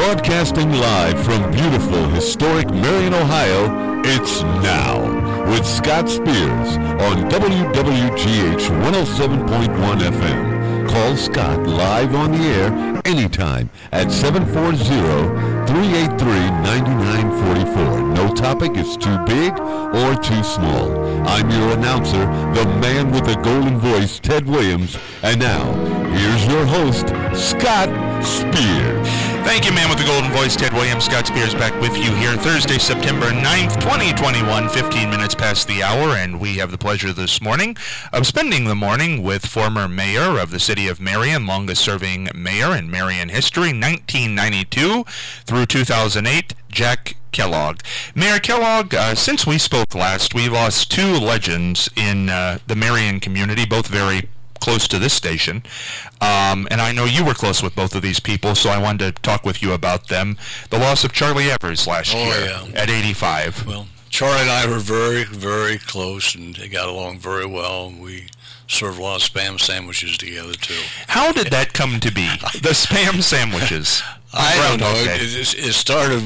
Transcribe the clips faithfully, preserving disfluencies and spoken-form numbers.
Broadcasting live from beautiful, historic Marion, Ohio, it's Now with Scott Spears on W W G H one oh seven point one F M. Call Scott live on the air anytime at seven four zero, three eight three, nine nine four four. No topic is too big or too small. I'm your announcer, the man with the golden voice, Ted Williams. And now, here's your host, Scott Spears. Thank you, man with the golden voice, Ted Williams. Scott Spears back with you here Thursday, September ninth, twenty twenty-one, fifteen minutes past the hour, and we have the pleasure this morning of spending the morning with former mayor of the city of Marion, longest-serving mayor in Marion history, nineteen ninety-two through two thousand eight, Jack Kellogg. Mayor Kellogg, uh, since we spoke last, we lost two legends in uh, the Marion community, both very close to this station, um, and I know you were close with both of these people, so I wanted to talk with you about them. The loss of Charlie Evers last oh, year yeah. at eighty-five. Well, Charlie and I were very, very close, and they got along very well. We served a lot of Spam sandwiches together, too. How did that come to be, the Spam sandwiches? I don't know. It, it, it started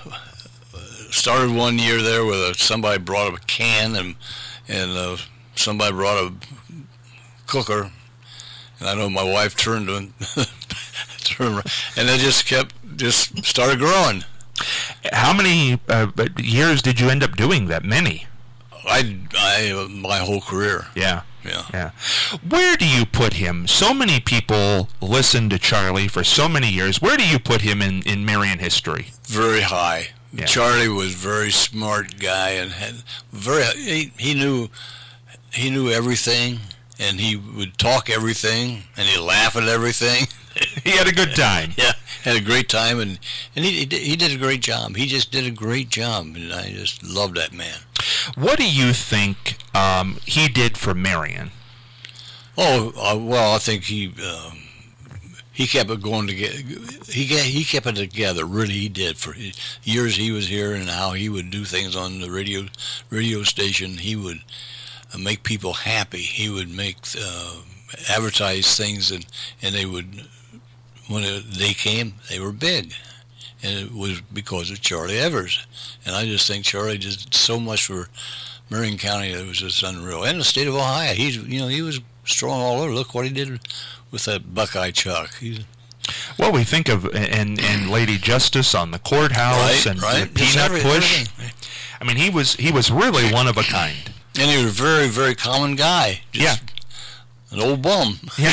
started one year there with a, somebody brought up a can, and, and uh, somebody brought a cooker, and I know my wife turned to turned around, and it just kept just started growing. How many uh, years did you end up doing that? Many. I, I my whole career. Yeah. Yeah. Yeah. Where do you put him? So many people listened to Charlie for so many years. Where do you put him in, in Marion history? Very high. Yeah. Charlie was a very smart guy, and had very he, he knew he knew everything. And he would talk everything, and he'd laugh at everything. He had a good time. Yeah, had a great time, and, and he, he, did, he did a great job. He just did a great job, and I just love that man. What do you think um, he did for Marion? Oh, uh, well, I think he um, he kept it going together. He he kept it together. Really, he did for years. He was here, and how he would do things on the radio radio station. He would make people happy. He would make uh, advertise things, and, and they would, when it, they came, they were big, and it was because of Charlie Evers. And I just think Charlie did so much for Marion County that it was just unreal, and the state of Ohio. He's you know he was strong all over. Look what he did with that Buckeye Chuck. He's, well, we think of and and Lady Justice on the courthouse, right, and right. the Peanut every, Push. Everything. I mean, he was he was really one of a kind. And he was a very, very common guy. Just yeah. An old bum. Yeah.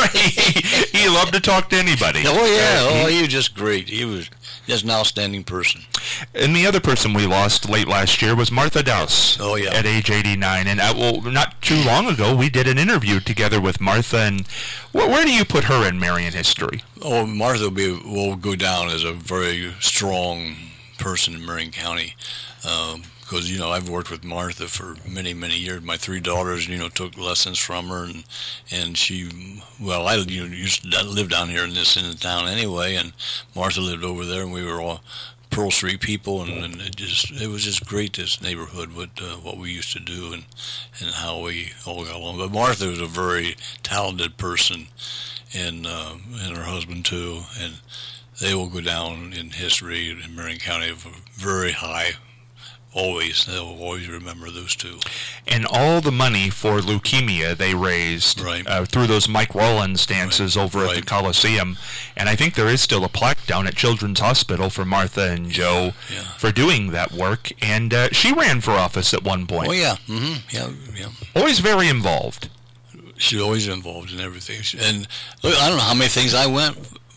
he, he loved to talk to anybody. Oh, yeah. Oh, he was just great. He was just an outstanding person. And the other person we lost late last year was Martha Dowse. Oh, yeah. At age eighty-nine. And uh, well, not too long ago, we did an interview together with Martha. And wh- where do you put her in Marion history? Oh, Martha will, be, will go down as a very strong person in Marion County. Um, Because, you know, I've worked with Martha for many, many years. My three daughters, you know, took lessons from her, and and she, well, I you know, used to live down here in this end of town anyway, and Martha lived over there, and we were all Pearl Street people, and, and it just it was just great, this neighborhood, what uh, what we used to do, and, and how we all got along. But Martha was a very talented person, and uh, and her husband too, and they will go down in history in Marion County of a very high. Always, they'll always remember those two. And all the money for leukemia they raised right. uh, through those Mike Rollins dances right. over right. at the Coliseum. And I think there is still a plaque down at Children's Hospital for Martha and Joe yeah. Yeah. for doing that work. And uh, she ran for office at one point. Oh, yeah. Mm-hmm. Yeah, yeah. Always very involved. She's always involved in everything. And look, I don't know how many things I went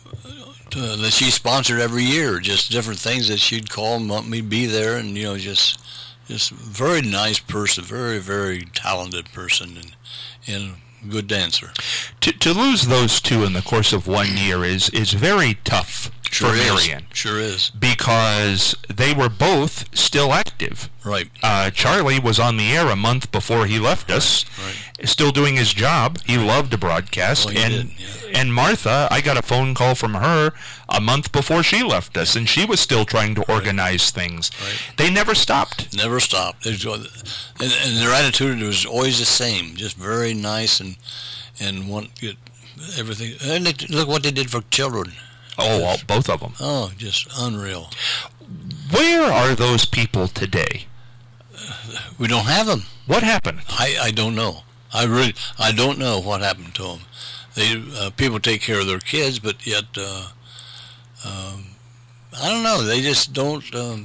Uh, that she sponsored every year, just different things that she'd call and want me to be there, and you know, just just very nice person, very very talented person, and and good dancer. To to lose those two in the course of one year is is very tough sure for is. Marion. Sure is. Because they were both still active. Right. Uh, Charlie was on the air a month before he left us, right. still doing his job. He right. loved to broadcast. Well, he and did, yeah. and Martha, I got a phone call from her a month before she left us, and she was still trying to organize right. things. Right. They never stopped. Never stopped. And, and their attitude was always the same, just very nice and and want get everything. And they, look what they did for children. Oh, well, both of them. Oh, just unreal. Where are those people today? Uh, we don't have them. What happened? I, I don't know. I really I don't know what happened to them. They uh, people take care of their kids, but yet uh, um, I don't know. They just don't. Um,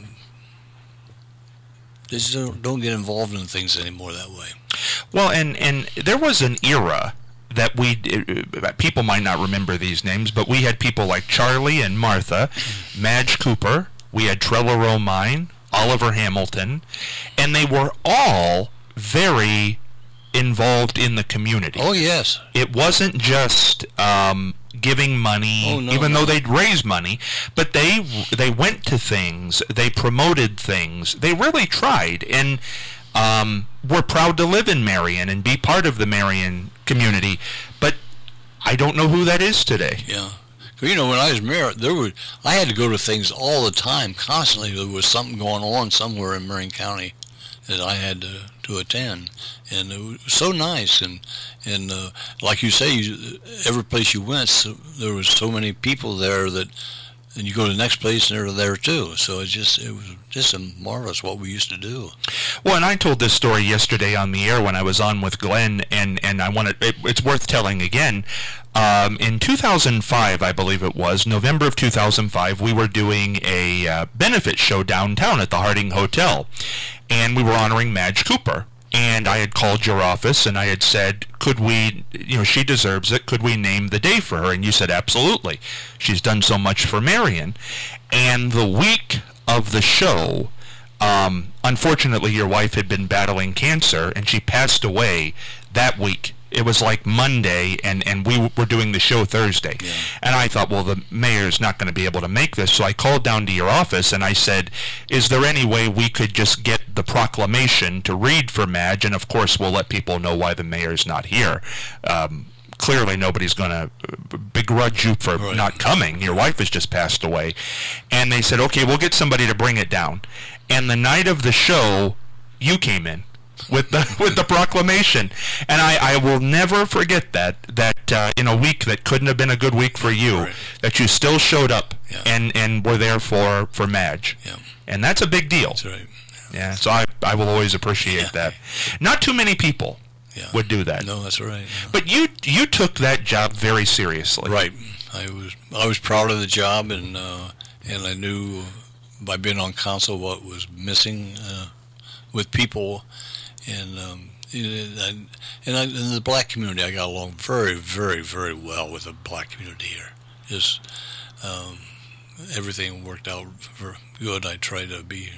they just don't, don't get involved in things anymore that way. Well, and and there was an era that we, uh, people might not remember these names, but we had people like Charlie and Martha, Madge Cooper, we had Trello Romine, Oliver Hamilton, and they were all very involved in the community. Oh, yes. It wasn't just um, giving money, oh, no, even no. though they'd raise money, but they they went to things, they promoted things, they really tried, and um, we're proud to live in Marion and be part of the Marion community, but I don't know who that is today. Yeah. You know, when I was mayor, there were I had to go to things all the time, constantly. There was something going on somewhere in Marion County that I had to, to attend, and it was so nice. And and uh, like you say, you, every place you went, so, there was so many people there that, and you go to the next place and they're there too. So it just it was just a marvelous what we used to do. Well, and I told this story yesterday on the air when I was on with Glenn, and and I wanted it, it's worth telling again. Um, in two thousand five, I believe it was, November of two thousand five, we were doing a uh, benefit show downtown at the Harding Hotel, and we were honoring Madge Cooper. And I had called your office, and I had said, could we, you know, she deserves it, could we name the day for her? And you said, absolutely. She's done so much for Marion. And the week of the show, um, unfortunately, your wife had been battling cancer, and she passed away that week. It was like Monday, and, and we were doing the show Thursday. Yeah. And I thought, well, the mayor's not going to be able to make this. So I called down to your office, and I said, is there any way we could just get the proclamation to read for Madge? And, of course, we'll let people know why the mayor's not here. Um, clearly, nobody's going to begrudge you for right. not coming. Your wife has just passed away. And they said, okay, we'll get somebody to bring it down. And the night of the show, you came in with the with the proclamation, and I, I will never forget that that uh, in a week that couldn't have been a good week for you, right. that you still showed up yeah. and, and were there for, for Madge, yeah. and that's a big deal. That's right. Yeah, yeah, so I I will always appreciate yeah. that. Not too many people yeah. would do that. No, that's right. Yeah. But you you took that job very seriously. Right. I was I was proud of the job, and uh, and I knew by being on council what was missing uh, with people. And um, and, and I, in the black community, I got along very, very, very well with the black community here. Just um, everything worked out very good. I tried to be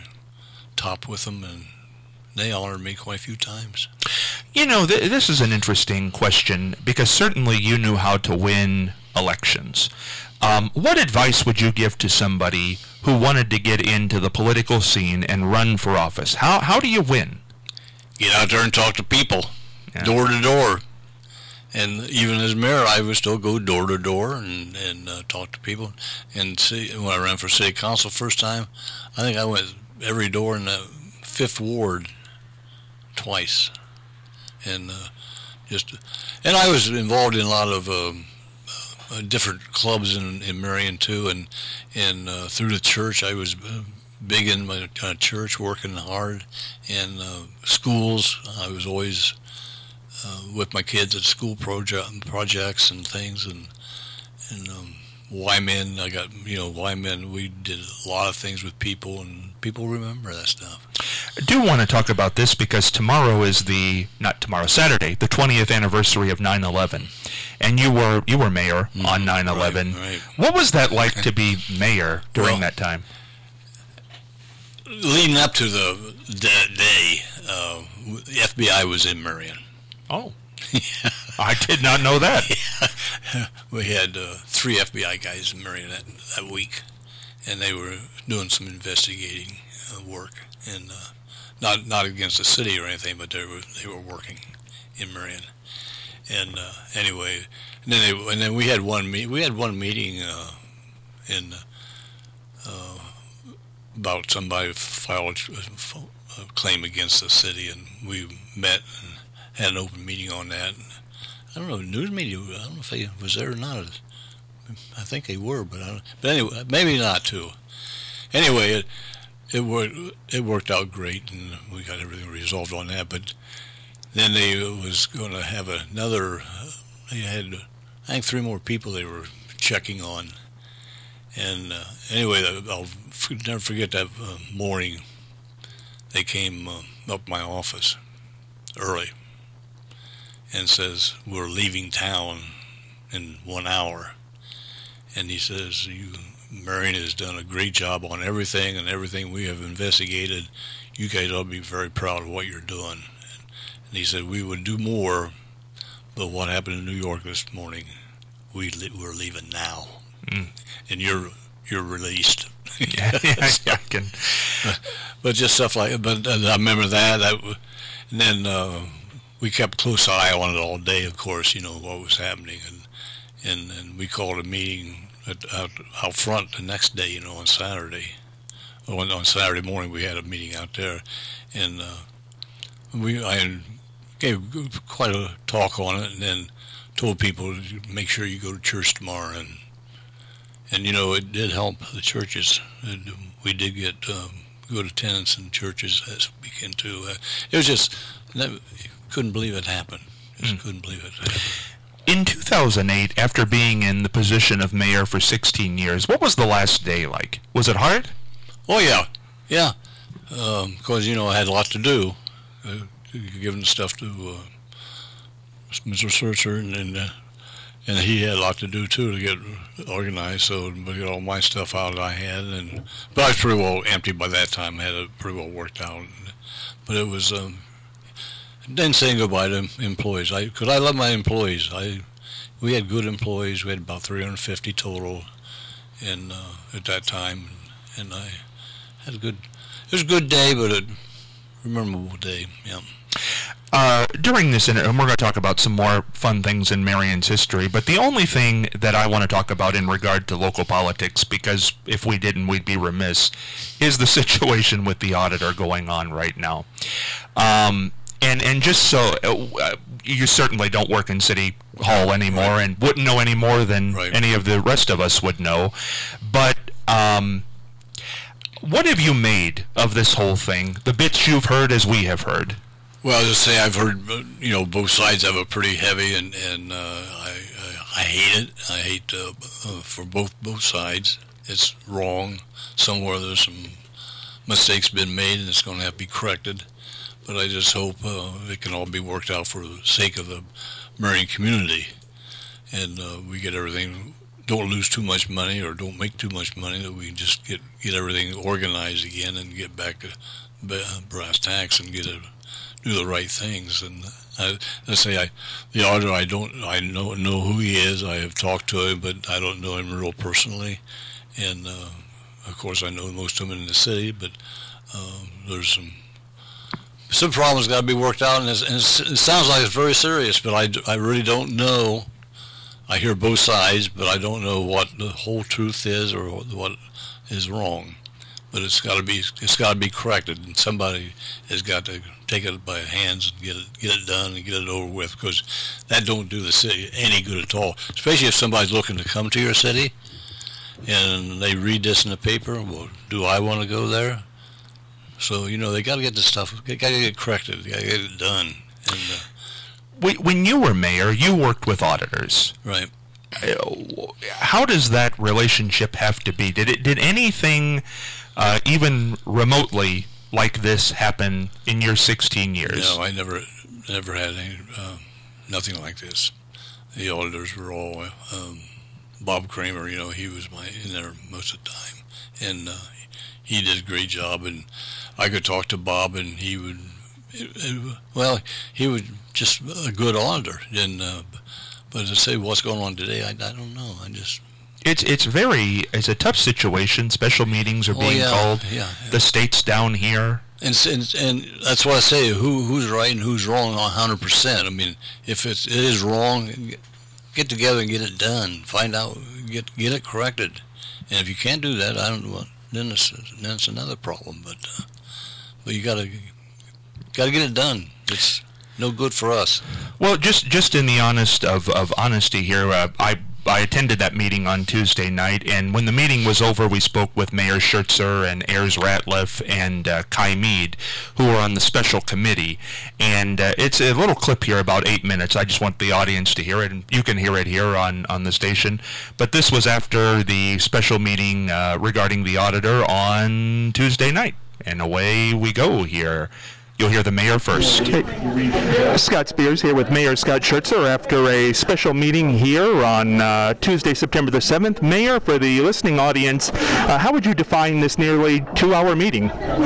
top with them, and they honored me quite a few times. You know, th- this is an interesting question, because certainly you knew how to win elections. Um, what advice would you give to somebody who wanted to get into the political scene and run for office? How how do you win? Get out there and talk to people, yeah. door to door. And even as mayor, I would still go door to door and, and uh, talk to people. And see, when I ran for city council first time, I think I went every door in the fifth ward twice. And uh, just, and I was involved in a lot of um, uh, different clubs in, in Marion too. And, and uh, through the church, I was uh, big in my uh, church, working hard, and uh, schools. I was always uh, with my kids at school project projects and things, and and um, Y-Men. I got you know Y-Men. We did a lot of things with people, and people remember that stuff. I do want to talk about this because tomorrow is the not tomorrow Saturday the twentieth anniversary of nine eleven, and you were you were mayor mm-hmm. on nine eleven. Right, right. What was that like to be mayor during well, that time? Leading up to the that day, uh, the F B I was in Marion. Oh, I did not know that. Yeah. We had uh, three F B I guys in Marion that, that week, and they were doing some investigating uh, work, and uh, not not against the city or anything, but they were they were working in Marion. And uh, anyway, and then they, and then we had one meet we had one meeting uh, in. Uh, about somebody filed a claim against the city, and we met and had an open meeting on that. And I don't know, news media, I don't know if he was there or not. I think they were, but I don't, but anyway, maybe not too. Anyway, it it worked it worked out great, and we got everything resolved on that. But then they was going to have another. Uh, they had, I think, three more people they were checking on. And uh, anyway, I'll f- never forget that uh, morning. They came uh, up my office early and says, we're leaving town in one hour. And he says, you, Marion has done a great job on everything and everything we have investigated. You guys ought to be very proud of what you're doing. And he said, we would do more, but what happened in New York this morning, we li- we're leaving now. Mm. And you're you're released. yeah, yeah, so, I can. But just stuff like, but uh, I remember that. that and then uh, we kept a close eye on it all day, of course, you know, what was happening. And and, and we called a meeting at, out, out front the next day, you know, on Saturday. On, on Saturday morning, we had a meeting out there. And uh, we I gave quite a talk on it, and then told people to make sure you go to church tomorrow. And And, you know, it did help the churches. And we did get um, good attendance in churches this weekend, too. Uh, it was just, you couldn't believe it happened. Just mm. couldn't believe it happened. In two thousand eight, after being in the position of mayor for sixteen years, what was the last day like? Was it hard? Oh, yeah. Yeah. Because, um, you know, I had a lot to do, uh, giving stuff to uh, Mister Searcher, and, and uh, And he had a lot to do, too, to get organized, so to get all my stuff out that I had. And But I was pretty well empty by that time. I had it pretty well worked out. But it was, um, then saying goodbye to employees. I Because I love my employees. I We had good employees. We had about three hundred fifty total and, uh, at that time. And I had a good, it was a good day, but a memorable day, yeah. Uh, during this interview, and we're going to talk about some more fun things in Marion's history, but the only thing that I want to talk about in regard to local politics, because if we didn't, we'd be remiss, is the situation with the auditor going on right now. Um, and, and just so, uh, you certainly don't work in City Hall anymore, right, and wouldn't know any more than right. any of the rest of us would know, but um, what have you made of this whole thing, the bits you've heard as we have heard? Well, as I say, I've heard, you know, both sides have a pretty heavy, and, and uh, I, I I hate it. I hate uh, uh, for both both sides. It's wrong. Somewhere there's some mistakes been made, and it's going to have to be corrected. But I just hope uh, it can all be worked out for the sake of the Marion community, and uh, we get everything. Don't lose too much money, or don't make too much money. That we can just get get everything organized again and get back to brass tacks and get it. Do the right things. And I, I say, I, the auditor, I don't, I know know who he is. I have talked to him, but I don't know him real personally. And uh, of course, I know most of them in the city. But um, there's some some problems got to be worked out, and, it's, and it's, it sounds like it's very serious. But I, I really don't know. I hear both sides, but I don't know what the whole truth is or what is wrong. But it's got to be it's got to be corrected, and somebody has got to take it by hands and get it get it done and get it over with, because that don't do the city any good at all. Especially if somebody's looking to come to your city, and they read this in the paper. Well, do I want to go there? So you know they got to get this stuff. They got to get it corrected. They got to get it done. And uh, when you were mayor, you worked with auditors, right? How does that relationship have to be? Did it did anything uh, even remotely like this happen in your sixteen years? No, I never never had any, uh, nothing like this. The auditors were all um, Bob Kramer. You know, he was my in there most of the time, and uh, he did a great job. And I could talk to Bob, and he would. It, it, well, he was just a good auditor, and. Uh, But to say what's going on today, I, I don't know. I just it's it's very it's a tough situation. Special meetings are oh, being yeah, called. Yeah, yeah. The state's down here, and and and that's why I say who who's right and who's wrong a hundred percent. I mean, if it's, it is wrong, get together and get it done. Find out, get get it corrected. And if you can't do that, I don't know. Then it's then it's another problem. But uh, but you gotta gotta get it done. It's no good for us. Well, just just in the honest of, of honesty here, uh, I I attended that meeting on Tuesday night, and when the meeting was over, we spoke with Mayor Schertzer and Ayers Ratliff and uh, Kai Mead, who were on the special committee. And uh, it's a little clip here, about eight minutes. I just want the audience to hear it, and you can hear it here on, on the station. But this was after the special meeting uh, regarding the auditor on Tuesday night. And away we go here. You'll hear the mayor first. Hey, Scott Spears here with Mayor Scott Schertzer after a special meeting here on uh, Tuesday, September the seventh. Mayor, for the listening audience, uh, how would you define this nearly two-hour meeting?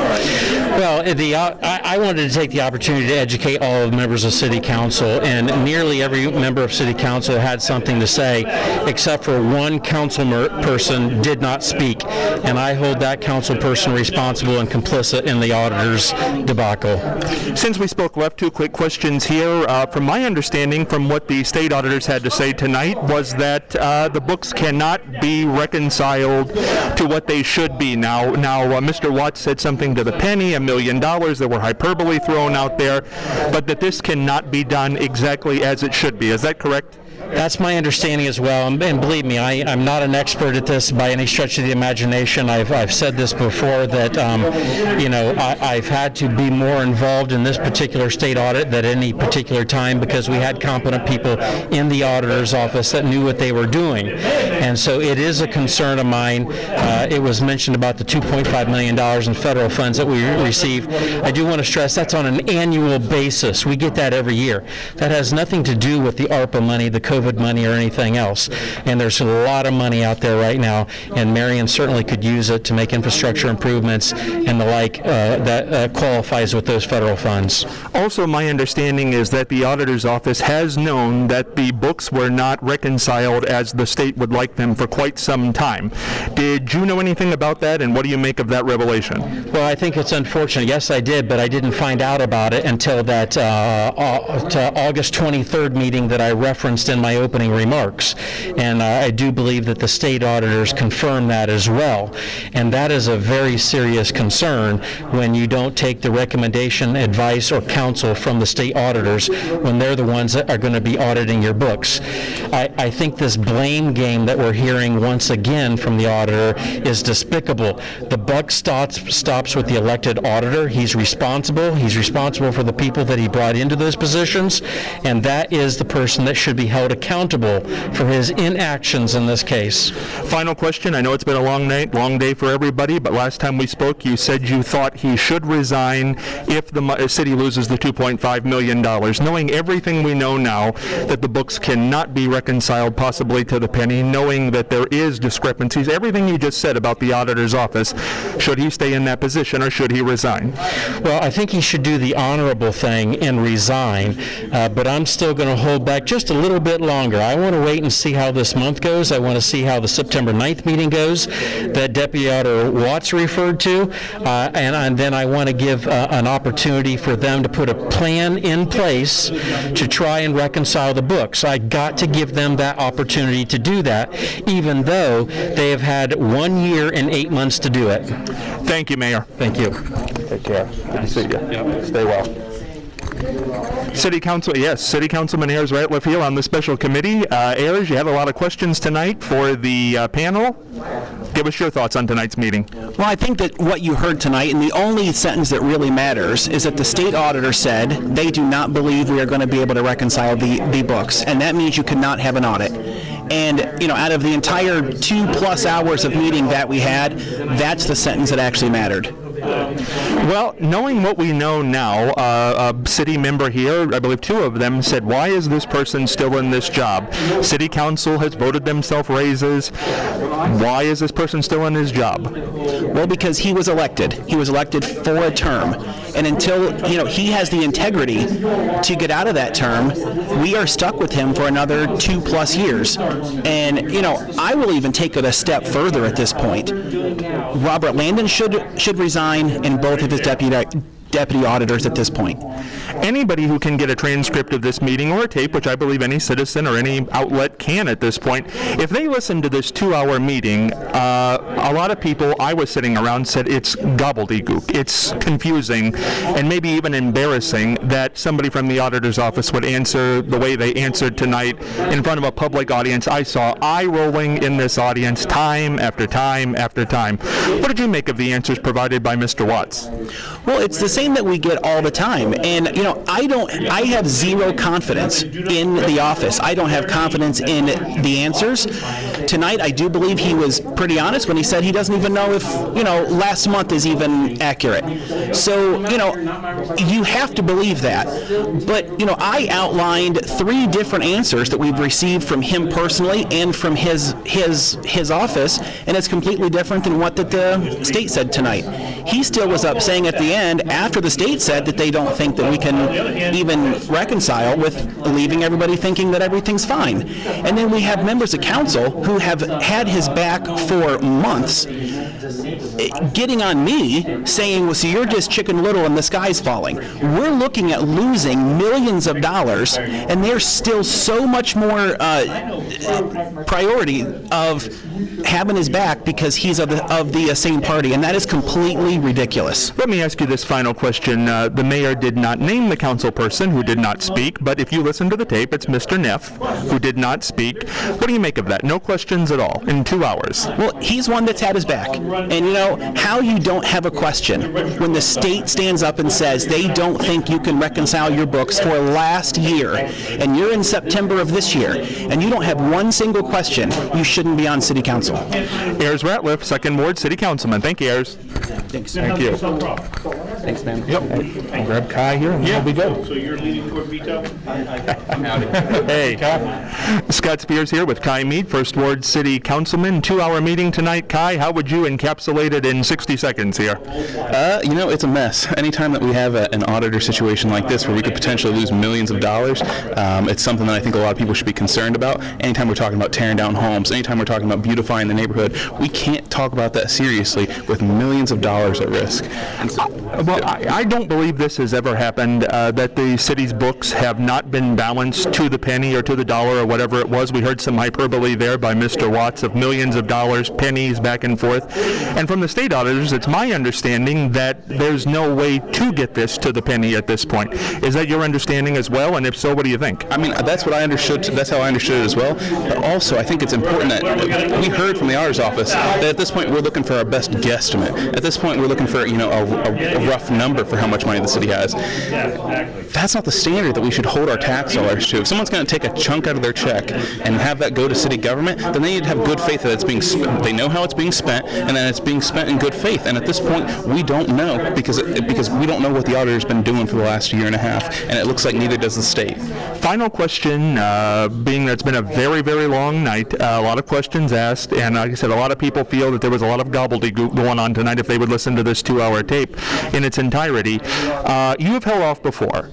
Well, the uh, I, I wanted to take the opportunity to educate all of the members of City Council, and nearly every member of City Council had something to say, except for one council mer- person did not speak, and I hold that council person responsible and complicit in the auditor's debacle. Since we spoke left, two quick questions here. Uh, from my understanding, from what the state auditors had to say tonight, was that uh, the books cannot be reconciled to what they should be. Now, now uh, Mister Watts said something to the penny, a million dollars. There were hyperbole thrown out there, but that this cannot be done exactly as it should be. Is that correct? That's my understanding as well, and, and believe me, I, I'm not an expert at this by any stretch of the imagination. I've, I've said this before, that um, you know, I, I've had to be more involved in this particular state audit than any particular time, because we had competent people in the auditor's office that knew what they were doing. And so it is a concern of mine. Uh, it was mentioned about the two point five million dollars in federal funds that we receive. I do want to stress that's on an annual basis. We get that every year. That has nothing to do with the ARPA money, the COVID money, or anything else. And there's a lot of money out there right now, and Marion certainly could use it to make infrastructure improvements and the like uh, that uh, qualifies with those federal funds. Also, my understanding is that the auditor's office has known that the books were not reconciled as the state would like them for quite some time. Did you know anything about that, and what do you make of that revelation? Well, I think it's unfortunate. Yes, I did, but I didn't find out about it until that uh, August twenty-third meeting that I referenced in my opening remarks. And uh, I do believe that the state auditors confirm that as well. And that is a very serious concern when you don't take the recommendation, advice, or counsel from the state auditors when they're the ones that are going to be auditing your books. I, I think this blame game that we're hearing once again from the auditor is despicable. The buck stops, stops with the elected auditor. He's responsible. He's responsible for the people that he brought into those positions, and that is the person that should be held accountable for his inactions in this case. Final question. I know it's been a long night, long day for everybody, but last time we spoke, you said you thought he should resign if the city loses the two point five million dollars. Knowing everything we know now, that the books cannot be reconciled possibly to the penny, knowing that there is discrepancies, everything you just said about the auditor's office, should he stay in that position or should he resign? Well, I think he should do the honorable thing and resign, uh, but I'm still going to hold back just a little bit longer. I want to wait and see how this month goes. I want to see how the September ninth meeting goes that Deputy Auditor Watts referred to, uh, and, and then I want to give uh, an opportunity for them to put a plan in place to try and reconcile the books. I got to give them that opportunity to do that, even though they have had one year and eight months to do it. Thank you, Mayor. Thank you. Take care. Good to see you. Yep. Stay well. City Council, yes, City Councilman Ayers Ratliff here on the special committee. Uh, Ayers, you had a lot of questions tonight for the uh, panel. Give us your thoughts on tonight's meeting. Well, I think that what you heard tonight, and the only sentence that really matters, is that the state auditor said they do not believe we are going to be able to reconcile the, the books, and that means you cannot have an audit. And, you know, out of the entire two plus hours of meeting that we had, that's the sentence that actually mattered. Well, knowing what we know now, uh, a city member here, I believe two of them, said, why is this person still in this job? City Council has voted themselves raises. Why is this person still in his job? Well, because he was elected. He was elected for a term. And until, you know, he has the integrity to get out of that term, we are stuck with him for another two plus years. And, you know, I will even take it a step further at this point. Robert Landon should should resign, and both of his deputy deputy auditors at this point. Anybody who can get a transcript of this meeting or a tape, which I believe any citizen or any outlet can at this point, if they listen to this two-hour meeting, uh, a lot of people I was sitting around said it's gobbledygook. It's confusing and maybe even embarrassing that somebody from the auditor's office would answer the way they answered tonight in front of a public audience. I saw eye rolling in this audience time after time after time. What did you make of the answers provided by Mister Watts? Well, it's the same that we get all the time. And, you know, I don't, I have zero confidence in the office. I don't have confidence in the answers. Tonight, I do believe he was pretty honest when he said he doesn't even know if, you know, last month is even accurate. So, you know, you have to believe that. But, you know, I outlined three different answers that we've received from him personally and from his his his office, and it's completely different than what that the state said tonight. He still was up saying at the end, after the state said that they don't think that we can even reconcile, with leaving everybody thinking that everything's fine. And then we have members of council who have had his back for months getting on me saying, well, so you're just Chicken Little and the sky's falling. We're looking at losing millions of dollars, and there's still so much more uh, priority of having his back because he's of the, of the uh, same party, and that is completely ridiculous. Let me ask you this final question. Uh, the mayor did not name the council person who did not speak, but if you listen to the tape, it's Mister Neff who did not speak. What do you make of that? No questions at all in two hours. Well, he's one that's had his back. And you know, how you don't have a question when the state stands up and says they don't think you can reconcile your books for last year, and you're in September of this year, and you don't have one single question, you shouldn't be on city council. Ayers Ratliff, Second Ward City Councilman. Thank you, Ayers. Thanks. Thank you. Thanks, man. Yep. I'll grab Kai here and we'll be good. So you're leaning toward veto? Hey, Scott Spears here with Kai Mead, First Ward City Councilman. Two-hour meeting tonight. Kai, how would you encapsulate it in sixty seconds here? Uh, you know, it's a mess. Anytime that we have a, an auditor situation like this where we could potentially lose millions of dollars, um, it's something that I think a lot of people should be concerned about. Anytime we're talking about tearing down homes, anytime we're talking about beautifying the neighborhood, we can't talk about that seriously with millions of dollars at risk. So, uh, well, I, I don't believe this has ever happened, uh, that the city's books have not been balanced to the penny or to the dollar or whatever it was. We heard some hyperbole there by Mister Watts of millions of dollars, pennies back and forth. And from the state auditors, it's my understanding that there's no way to get this to the penny at this point. Is that your understanding as well? And if so, what do you think? I mean, that's what I understood. That's how I understood it as well. But also, I think it's important that we heard from the auditor's office that at this point we're looking for our best guesstimate. At this point, we're looking for, you know, a, a, a rough number for how much money the city has. That's not the standard that we should hold our tax dollars to. If someone's going to take a chunk out of their check and have that go to city government, then they need to have good faith that it's being spent. They know how it's being spent, and that it's being spent in good faith. And at this point, we don't know because it, because we don't know what the auditor's been doing for the last year and a half, and it looks like neither does the state. Final question, uh, being that it's been a very, very long night, uh, a lot of questions asked, and like I said, a lot of people feel that there was a lot of gobbledygook going on tonight if they would listen to this two-hour tape in its entirety. Uh, you have held off before.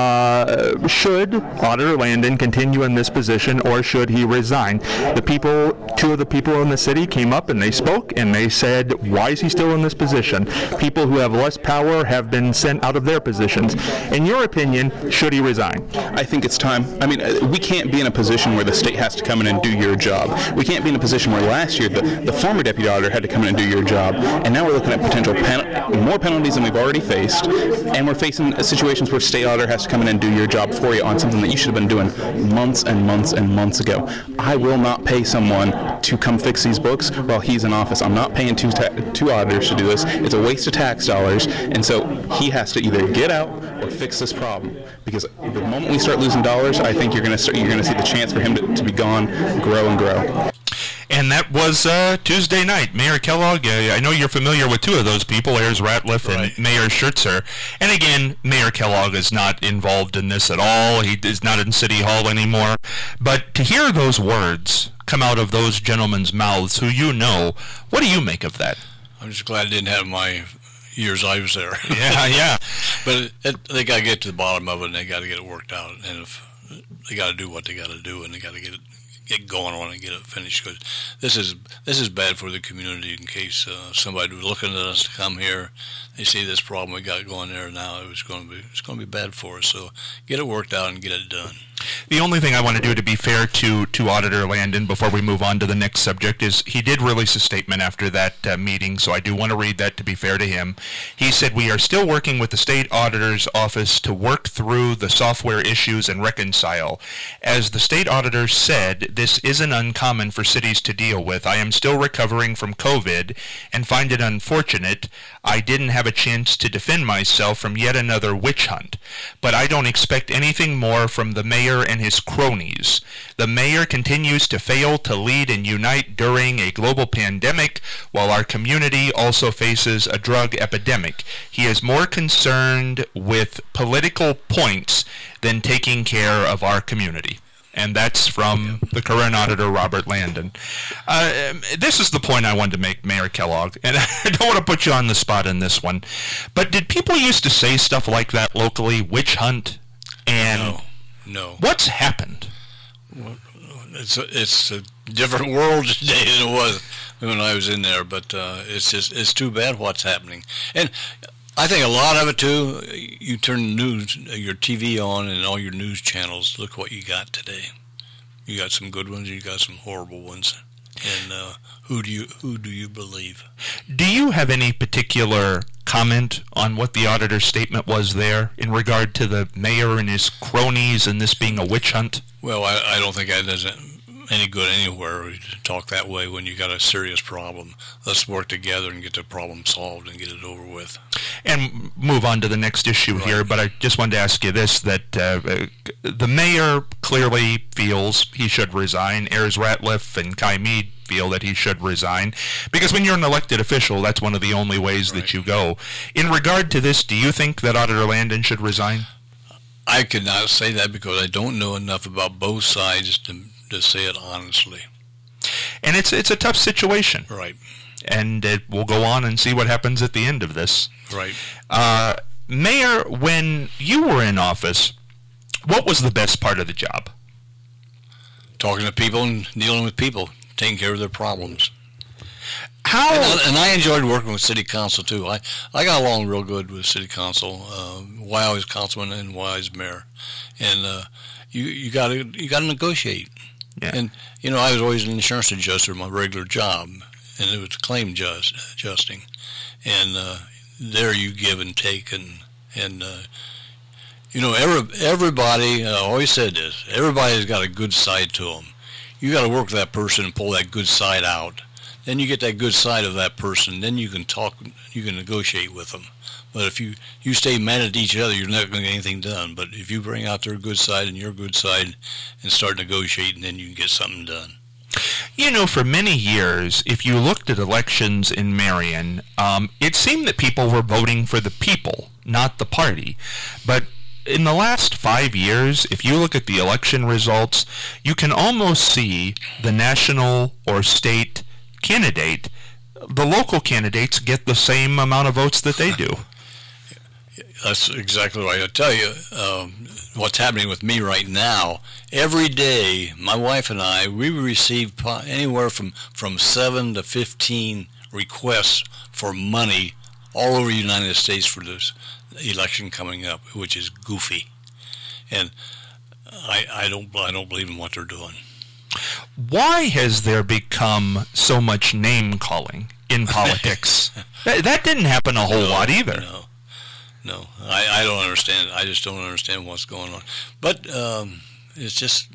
Uh, should Auditor Landon continue in this position, or should he resign? The people, two of the people in the city came up and they spoke and they said, why is he still in this position? People who have less power have been sent out of their positions. In your opinion, should he resign? I think it's time. I mean, we can't be in a position where the state has to come in and do your job. We can't be in a position where last year the, the former deputy auditor had to come in and do your job, and now we're looking at potential pen- more penalties than we've already faced, and we're facing situations where state auditor has to come in and do your job for you on something that you should have been doing months and months and months ago. I will not pay someone to come fix these books while he's in office. I'm not paying two ta- two auditors to do this. It's a waste of tax dollars, and so he has to either get out or fix this problem. Because the moment we start losing dollars, I think you're going to start, you're going to see the chance for him to, to be gone, grow and grow. And that was uh, Tuesday night. Mayor Kellogg, uh, I know you're familiar with two of those people, Ayers Ratliff and right. Mayor Schertzer. And again, Mayor Kellogg is not involved in this at all. He is not in City Hall anymore. But to hear those words come out of those gentlemen's mouths who you know, what do you make of that? I'm just glad I didn't have my years I was there. Yeah, yeah. But it, it, they got to get to the bottom of it, and they got to get it worked out. And if they got to do what they got to do, and they got to get it get going on and get it finished, because this is this is bad for the community. In case uh, somebody was looking at us to come here, they see this problem we got going there now, it was going to be it's going to be bad for us. So get it worked out and get it done. The only thing I want to do, to be fair to, to Auditor Landon, before we move on to the next subject, is he did release a statement after that uh, meeting, so I do want to read that to be fair to him. He said, "We are still working with the State Auditor's Office to work through the software issues and reconcile. As the State Auditor said, this isn't uncommon for cities to deal with. I am still recovering from COVID and find it unfortunate I didn't have a chance to defend myself from yet another witch hunt. But I don't expect anything more from the mayor and his cronies. The mayor continues to fail to lead and unite during a global pandemic, while our community also faces a drug epidemic. He is more concerned with political points than taking care of our community." And that's from the current auditor, Robert Landon. Uh, this is the point I wanted to make, Mayor Kellogg, and I don't want to put you on the spot in this one, but did people used to say stuff like that locally, witch hunt? And No, no. what's happened? It's a, it's a different world today than it was when I was in there, but uh, it's just it's too bad what's happening. And I think a lot of it too, you turn the news, your T V on and all your news channels, look what you got today. You got some good ones, you got some horrible ones. And uh, who do you who do you believe? Do you have any particular comment on what the auditor's statement was there in regard to the mayor and his cronies and this being a witch hunt? Well, I, I don't think that does any good anywhere to talk that way when you got a serious problem. Let's work together and get the problem solved and get it over with. And move on to the next issue Right. here, but I just wanted to ask you this, that uh, the mayor clearly feels he should resign. Ayers Ratliff and Kai Mead feel that he should resign, because when you're an elected official, that's one of the only ways Right. that you go. In regard to this, do you think that Auditor Landon should resign? I could not say that because I don't know enough about both sides to, to say it honestly. And it's it's a tough situation. Right, And it, we'll go on and see what happens at the end of this. right. Uh, Mayor, when you were in office, what was the best part of the job? Talking to people and dealing with people, taking care of their problems. How? And I, and I enjoyed working with city council too. I, I got along real good with city council uh, while I was councilman and while I was mayor. And uh, you you got to you got to negotiate. Yeah. And you know, I was always an insurance adjuster, my regular job, and it was claim just, adjusting. And uh, there you give and take, and and uh, you know, every everybody. I always said this: everybody's got a good side to them. You got to work with that person and pull that good side out. Then you get that good side of that person. Then you can talk. You can negotiate with them. But if you, you stay mad at each other, you're not going to get anything done. But if you bring out their good side and your good side and start negotiating, then you can get something done. You know, for many years, if you looked at elections in Marion, um, it seemed that people were voting for the people, not the party. But in the last five years, if you look at the election results, you can almost see the national or state candidate, the local candidates get the same amount of votes that they do. That's exactly right. I tell you, um, what's happening with me right now, every day, my wife and I, we receive anywhere from, from seven to fifteen requests for money all over the United States for this election coming up, which is goofy. And I, I don't I don't believe in what they're doing. Why has there become so much name-calling in politics? that, that didn't happen a whole no, lot either. No, no. I, I don't understand. I just don't understand what's going on. But um, it's just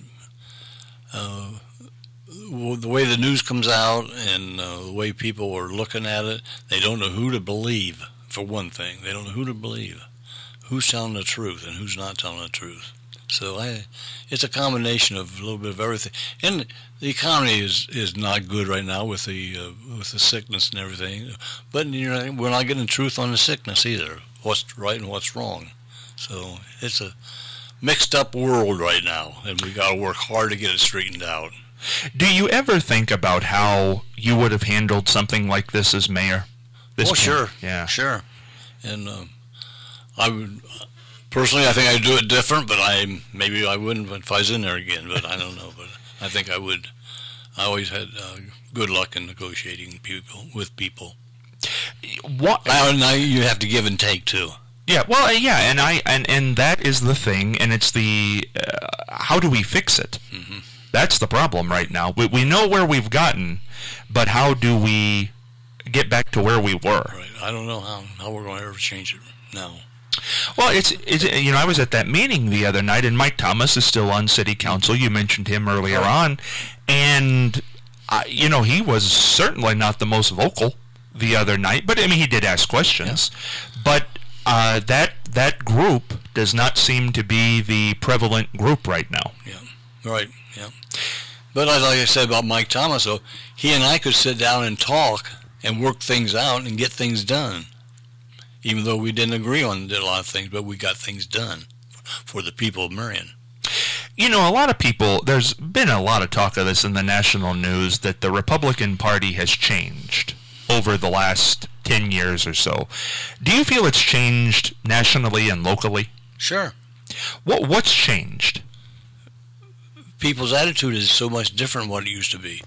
uh, the way the news comes out and uh, the way people are looking at it, they don't know who to believe, for one thing. They don't know who to believe. Who's telling the truth and who's not telling the truth. So I, it's a combination of a little bit of everything. And the economy is, is not good right now with the uh, with the sickness and everything. But you know, we're not getting the truth on the sickness either. What's right and what's wrong. So it's a mixed up world right now, and we got to work hard to get it straightened out. Do you ever think about how you would have handled something like this as mayor? This oh, point? sure. Yeah. Sure. And um, I would... Personally, I think I'd do it different, but I maybe I wouldn't if I was in there again. But I don't know. But I think I would. I always had uh, good luck in negotiating people with people. What? Well, now you have to give and take too. Yeah, well, uh, yeah, and I and, and that is the thing, and it's the uh, how do we fix it? Mm-hmm. That's the problem right now. We we know where we've gotten, but how do we get back to where we were? Right. I don't know how, how we're going to ever change it now. Well, it's, it's you know I was at that meeting the other night, and Mike Thomas is still on city council. You mentioned him earlier on, and uh, you know he was certainly not the most vocal the other night. But I mean, he did ask questions. Yeah. But uh, that that group does not seem to be the prevalent group right now. Yeah. Right. Yeah. But like I said about Mike Thomas, though, he and I could sit down and talk and work things out and get things done. Even though we didn't agree on a lot of things, but we got things done for the people of Marion. You know, a lot of people, there's been a lot of talk of this in the national news, that the Republican Party has changed over the last ten years or so. Do you feel it's changed nationally and locally? Sure. What What's changed? People's attitude is so much different than what it used to be.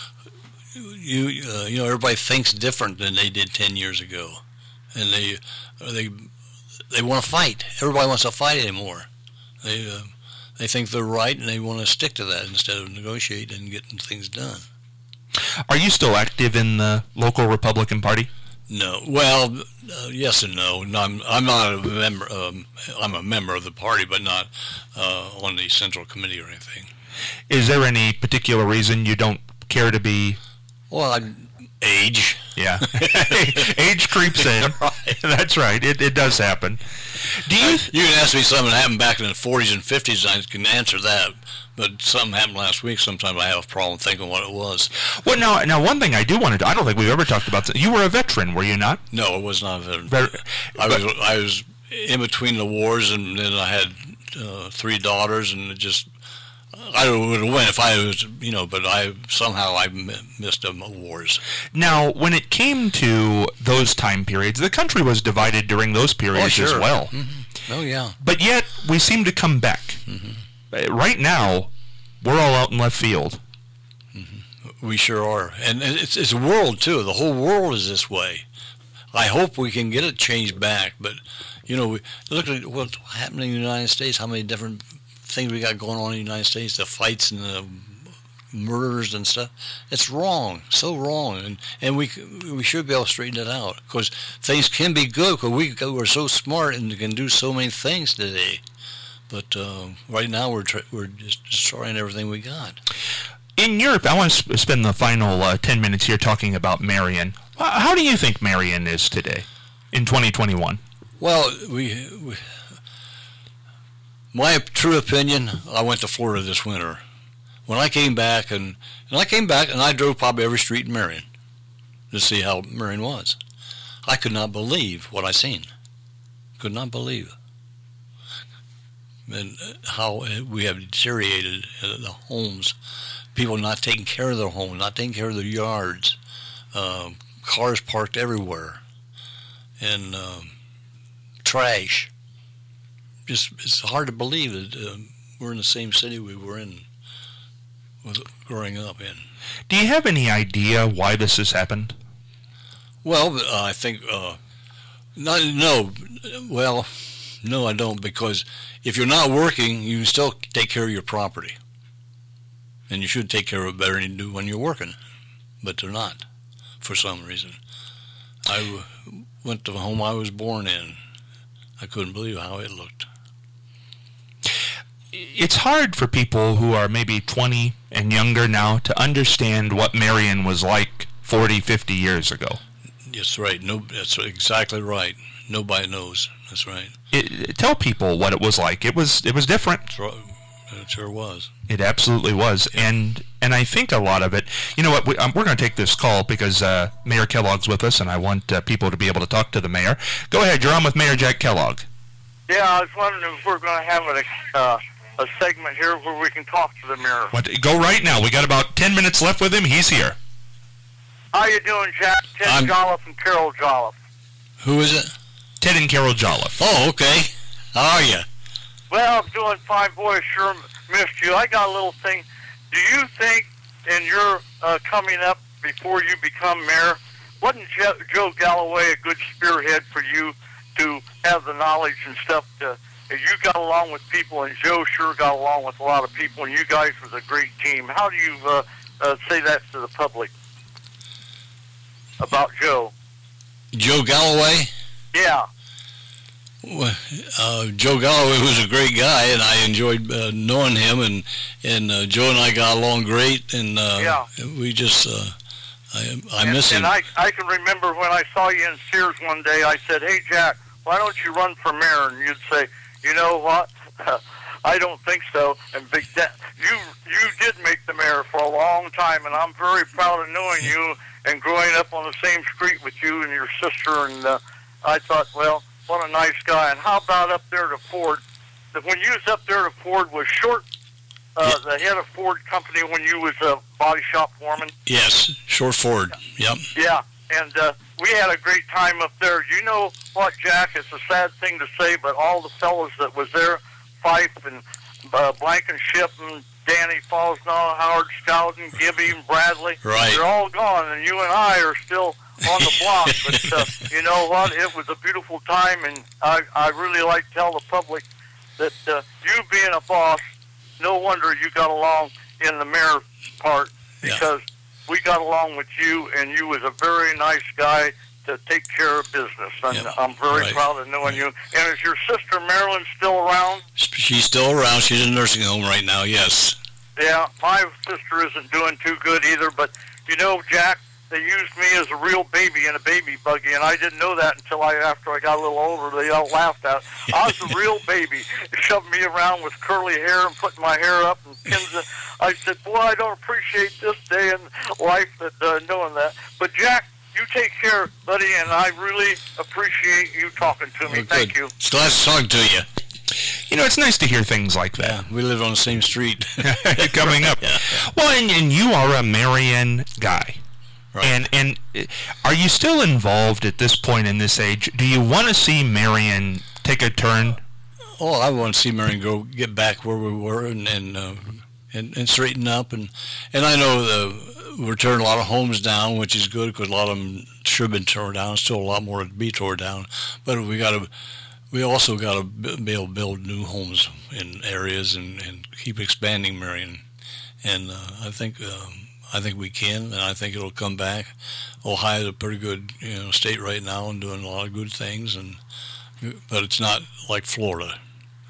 You, uh, you know, everybody thinks different than they did ten years ago. And they they they want to fight. Everybody wants to fight anymore. They uh, they think they're right, and they want to stick to that instead of negotiate and getting things done. Are you still active in the local Republican Party? No. Well, uh, yes and no. no I'm I'm not a member. Um, I'm a member of the party, but not uh, on the central committee or anything. Is there any particular reason you don't care to be? Well, I, age. Yeah, age creeps in. Right. That's right. It it does happen. Do you? Th- you can ask me something that happened back in the forties and fifties, and I can answer that. But something happened last week. Sometimes I have a problem thinking what it was. Well, now, now one thing I do want to do. I don't think we've ever talked about this. You were a veteran, were you not? No, I was not a veteran. Ver- I was I was in between the wars, and then I had uh, three daughters, and it just. I would have went if I was, you know, but I somehow I missed the wars. Now, when it came to those time periods, the country was divided during those periods oh, sure. as well. Mm-hmm. Oh, yeah. But yet, we seem to come back. Mm-hmm. Right now, we're all out in left field. Mm-hmm. We sure are. And it's, it's a world, too. The whole world is this way. I hope we can get it changed back. But, you know, we, look at what's happening in the United States, how many different things we got going on in the United States, the fights and the murders and stuff. It's wrong, so wrong, and and we we should be able to straighten it out, because things can be good, because we we're so smart and can do so many things today. But uh, right now we're tra- we're just destroying everything we got. In Europe, I want to sp- spend the final uh, ten minutes here talking about Marion. How do you think Marion is today, in twenty twenty-one? Well, we. we My true opinion, I went to Florida this winter. When I came back, and, and I came back, and I drove probably every street in Marion to see how Marion was. I could not believe what I seen. Could not believe. And how we have deteriorated the homes. People not taking care of their homes, not taking care of their yards. Uh, cars parked everywhere. And um, trash. Just, it's hard to believe that uh, we're in the same city we were in was growing up in. Do you have any idea why this has happened? Well, uh, I think uh, not, no. Well, no, I don't, because if you're not working, you can still take care of your property, and you should take care of it better than you do when you're working. But they're not, for some reason. I went to the home I was born in. I couldn't believe how it looked. It's hard for people who are maybe twenty and younger now to understand what Marion was like forty, fifty years ago. That's right. No, that's exactly right. Nobody knows. That's right. It, tell people what it was like. It was it was different. That's right. It sure was. It absolutely was. And and I think a lot of it, you know what, we, um, we're going to take this call because uh, Mayor Kellogg's with us, and I want uh, people to be able to talk to the mayor. Go ahead, you're on with Mayor Jack Kellogg. Yeah, I was wondering if we're going to have a, uh, a segment here where we can talk to the mayor. What, go right now. We got about ten minutes left with him. He's here. How you doing, Jack? Ted I'm... Jolliffe and Carol Jolliffe. Who is it? Ted and Carol Jolliffe. Oh, okay. How are you? Well, I'm doing fine, boy. Sure missed you. I got a little thing do you think in your uh, coming up before you become mayor, wasn't Joe, Joe Galloway a good spearhead for you to have the knowledge and stuff to, you got along with people, and Joe sure got along with a lot of people, and you guys was a great team. How do you uh, uh, say that to the public about Joe? Joe Galloway? Yeah. Well, uh, Joe Galloway was a great guy, and I enjoyed uh, knowing him, and and uh, Joe and I got along great, and uh, yeah. we just, uh, I, I and, miss him. And I, I can remember when I saw you in Sears one day, I said, hey, Jack, why don't you run for mayor? And you'd say, you know what? I don't think so. And Big Dan, you you did make the mayor for a long time, and I'm very proud of knowing you and growing up on the same street with you and your sister. And uh, I thought, well, what a nice guy. And how about up there to Ford? When you was up there to Ford, was Short uh, yeah. the head of Ford Company when you was a body shop foreman? Yes, Short Ford. Yep. Yeah, and uh, we had a great time up there. You know what, Jack? It's a sad thing to say, but all the fellas that was there, Fife and uh, Blankenship and Danny Fosnaw, Howard Stoughton, Gibby and Bradley, right. they're all gone, and you and I are still on the block. But uh, you know what? It was a beautiful time, and I, I really like to tell the public that uh, you being a boss, no wonder you got along in the mayor part, because yeah. we got along with you, and you was a very nice guy to take care of business, and yep. I'm very right. proud of knowing right. you. And is your sister Marilyn still around? She's still around. She's in a nursing home right now, yes. Yeah, my sister isn't doing too good either, but you know, Jack, they used me as a real baby in a baby buggy, and I didn't know that until I, after I got a little older, they all laughed at it. I was a real baby, shoving me around with curly hair and putting my hair up and pins it. I said, boy, I don't appreciate this day in life that uh, knowing that. But Jack, you take care, buddy, and I really appreciate you talking to me. Well, Thank good. you. It's nice to talk to you. You know, it's nice to hear things like that. Yeah, we live on the same street. Coming up. Yeah. Well, and, and you are a Marion guy. Right. And and are you still involved at this point in this age? Do you want to see Marion take a turn? Oh, I want to see Marion go get back where we were and and uh, and, and straighten up. And, and I know the, we're tearing a lot of homes down, which is good because a lot of them should have been torn down. Still a lot more to be torn down. But we got to, we also got to be able to build new homes in areas and, and keep expanding Marion. And uh, I think. Um, I think we can, and I think it'll come back. Ohio's a pretty good, you know, state right now and doing a lot of good things, and but it's not like Florida.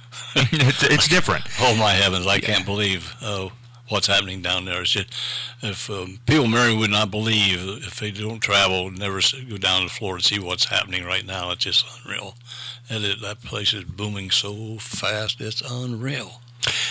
it's, it's different. Oh my heavens! I yeah. can't believe uh, what's happening down there. It's just if um, people in Marion would not believe if they don't travel, never go down to Florida to see what's happening right now. It's just unreal. And it, that place is booming so fast. It's unreal.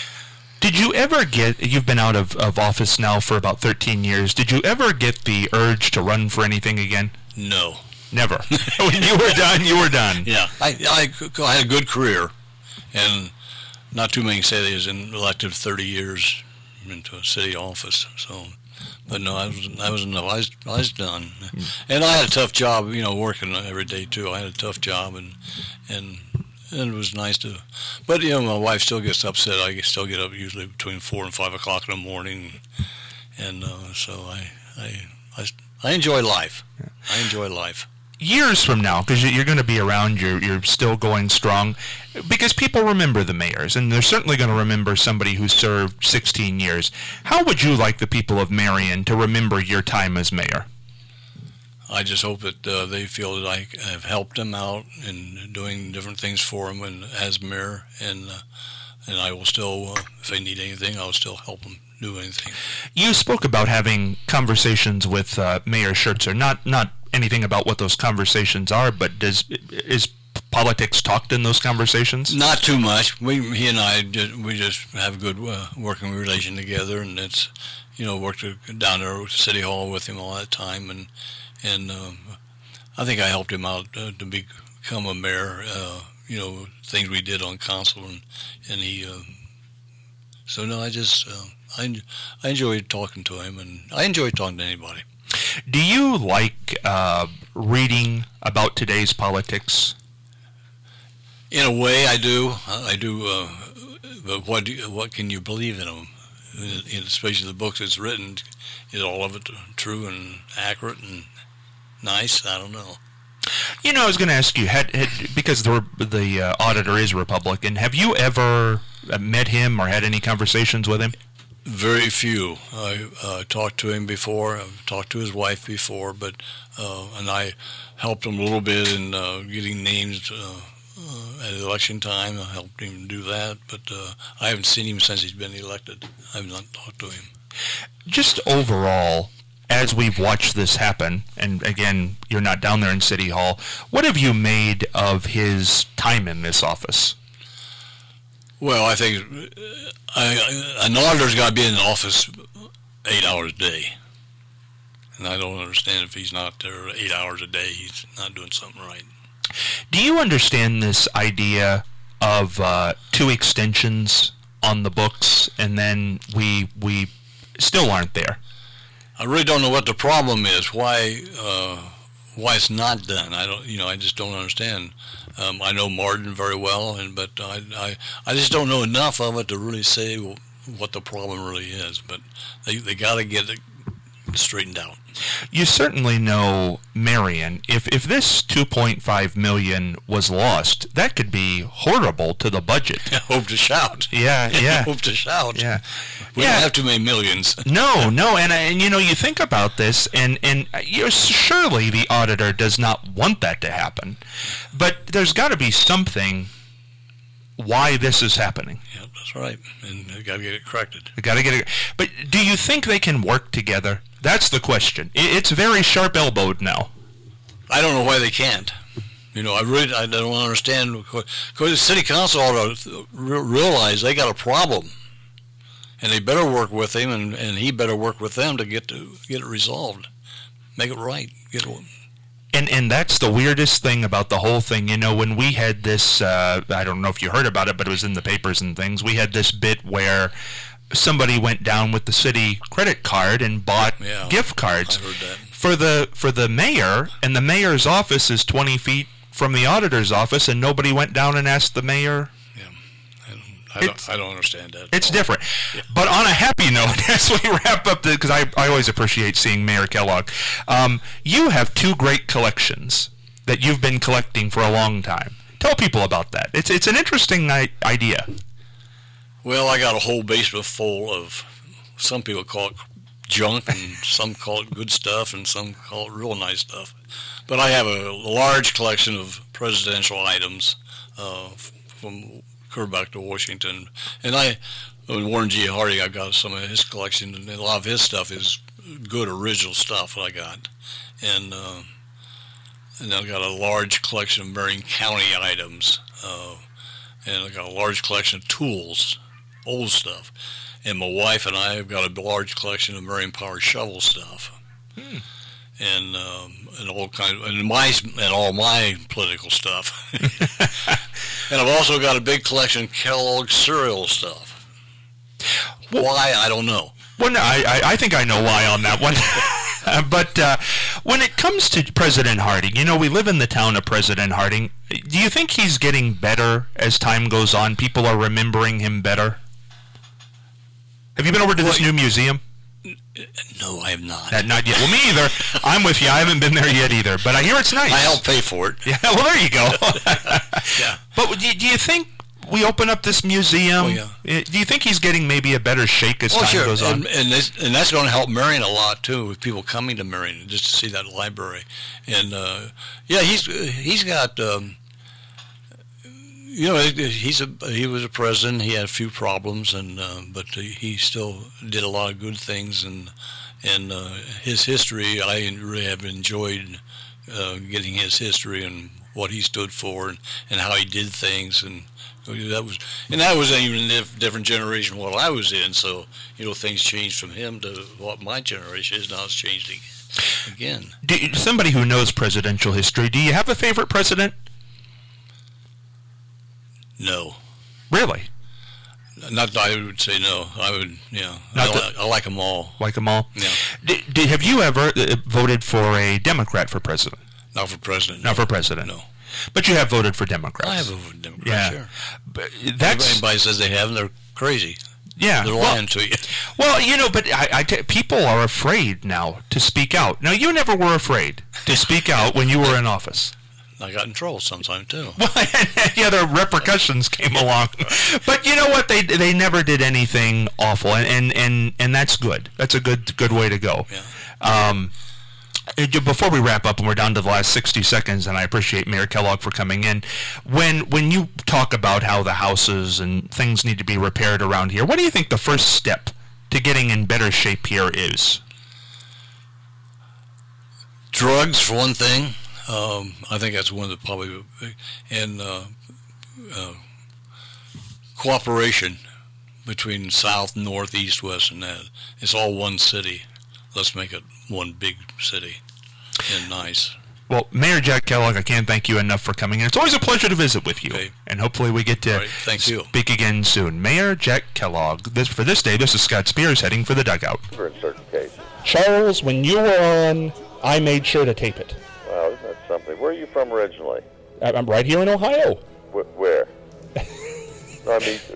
Did you ever get, you've been out of, of office now for about thirteen years, did you ever get the urge to run for anything again? No. Never. When you were done, you were done. Yeah. I, I, I had a good career, and not too many say they was in elected thirty years into a city office. So, but no, I was I was enough. I was, I was done. Mm. And I had a tough job, you know, working every day too. I had a tough job, and and. And it was nice to, but you know, my wife still gets upset. I still get up usually between four and five o'clock in the morning, and uh, so I, I, I, I enjoy life. I enjoy life. Years from now, because you're going to be around, you're you're still going strong, because people remember the mayors, and they're certainly going to remember somebody who served sixteen years. How would you like the people of Marion to remember your time as mayor? I just hope that uh, they feel that I have helped them out in doing different things for them and as mayor, and uh, and I will still, uh, if they need anything, I'll still help them do anything. You spoke about having conversations with uh, Mayor Schertzer. Not not anything about what those conversations are, but does is politics talked in those conversations? Not too much. We he and I just, we just have a good uh, working relation together, and it's you know worked down there at City Hall with him all that time, and. And um, I think I helped him out uh, to become a mayor, uh, you know, things we did on council. And, and he, uh, so no, I just, uh, I, I enjoyed talking to him, and I enjoy talking to anybody. Do you like uh, reading about today's politics? In a way, I do. I do. Uh, but what do you, what can you believe in them? in, especially the book that's written, is all of it true and accurate and nice? I don't know. You know, I was going to ask you, had, had, because the, the uh, auditor is Republican, have you ever met him or had any conversations with him? Very few. I uh, talked to him before. I've talked to his wife before, but uh, and I helped him a little bit in uh, getting names uh, uh, at election time. I helped him do that, but uh, I haven't seen him since he's been elected. I've not talked to him. Just overall, as we've watched this happen, and again, you're not down there in City Hall, what have you made of his time in this office? Well, I think I, an auditor's got to be in the office eight hours a day. And I don't understand if he's not there eight hours a day, he's not doing something right. Do you understand this idea of uh, two extensions on the books, and then we we still aren't there? I really don't know what the problem is. Why uh, why it's not done? I don't. You know, I just don't understand. Um, I know Martin very well, and but I, I I just don't know enough of it to really say what the problem really is. But they they got to get it straightened out. You certainly know, Marion, if if this two point five million dollars was lost, that could be horrible to the budget. Hope to shout. Yeah, yeah. Hope to shout. Yeah. We yeah. don't have too many millions. No, no, and and you know, you think about this, and and you're, surely the auditor does not want that to happen, but there's got to be something why this is happening. Yeah, that's right, and they got to get it corrected. They got to get it. But do you think they can work together? That's the question. It's very sharp-elbowed now. I don't know why they can't. You know, I really I don't understand, because the city council ought to realize they got a problem, and they better work with him, and, and he better work with them to get to get it resolved, make it right, get it. And and that's the weirdest thing about the whole thing. You know, when we had this, uh, I don't know if you heard about it, but it was in the papers and things. We had this bit where somebody went down with the city credit card and bought yeah, gift cards I heard that. for the for the mayor, and the mayor's office is twenty feet from the auditor's office, and nobody went down and asked the mayor. Yeah, I don't, I don't, I don't understand that. It's different. Yeah. But on a happy note, as we wrap up, because I, I always appreciate seeing Mayor Kellogg, um, you have two great collections that you've been collecting for a long time. Tell people about that. It's it's an interesting I- idea. Well, I got a whole basement full of, some people call it junk, and some call it good stuff, and some call it real nice stuff. But I have a large collection of presidential items uh, from Kerrback to Washington. And I, Warren G. Harding, I've got some of his collection, and a lot of his stuff is good original stuff that I got. And uh, and I've got a large collection of Marion County items, uh, and I've got a large collection of tools, old stuff. And my wife and I have got a large collection of Marion Power shovel stuff. Hmm. And um, and all kind of, and my and all my political stuff. And I've also got a big collection of Kellogg cereal stuff. Well, why, I don't know. Well, no, I, I think I know why on that one. But uh, when it comes to President Harding, you know, we live in the town of President Harding. Do you think he's getting better as time goes on? People are remembering him better? Have you been over to this new museum? No, I have not. Uh, not yet. Well, me either. I'm with you. I haven't been there yet either. But I hear it's nice. I help pay for it. Yeah. Well, there you go. Yeah. But do you, do you think we open up this museum? Oh, yeah. Do you think he's getting maybe a better shake as oh, time sure. goes on? And, and, this, and that's going to help Marion a lot too, with people coming to Marion just to see that library. And uh, yeah, he's he's got. Um, You know, he's a he was a president. He had a few problems, and uh, but he still did a lot of good things. And and uh, his history, I really have enjoyed uh, getting his history and what he stood for, and, and how he did things. And that was and that was even a different generation what I was in. So you know, things changed from him to what my generation is now. It's changed again. Do you, somebody who knows presidential history, do you have a favorite president? No. Really? Not that I would say no. I would, yeah. Not I, li- I like them all. Like them all? Yeah. D- d- have you ever uh, voted for a Democrat for president? Not for president. Not for president? No. But you have voted for Democrats? I have voted for Democrats, yeah. sure. But that's, anybody says they haven't, they're crazy. Yeah, they're well, lying to you. Well, you know, but I, I t- people are afraid now to speak out. Now, you never were afraid to speak out when you were in office. I got in trouble sometimes too. Well, yeah, the repercussions came along, but you know what? They they never did anything awful, and and, and, and that's good. That's a good good way to go. Yeah. Um, before we wrap up, and we're down to the last sixty seconds, and I appreciate Mayor Kellogg for coming in. When when you talk about how the houses and things need to be repaired around here, what do you think the first step to getting in better shape here is? Drugs, for one thing. Um, I think that's one of the probably, and uh, uh, cooperation between South, North, East, West, and that. It's all one city. Let's make it one big city and nice. Well, Mayor Jack Kellogg, I can't thank you enough for coming in. It's always a pleasure to visit with you, okay. And hopefully we get to right, thank you. speak again soon. Mayor Jack Kellogg. This for this day. This is Scott Spears heading for the dugout. In certain cases. Charles, when you were on, I made sure to tape it. Wow, isn't that something? Where are you from originally? I'm right here in Ohio. Wh- where? No, I mean,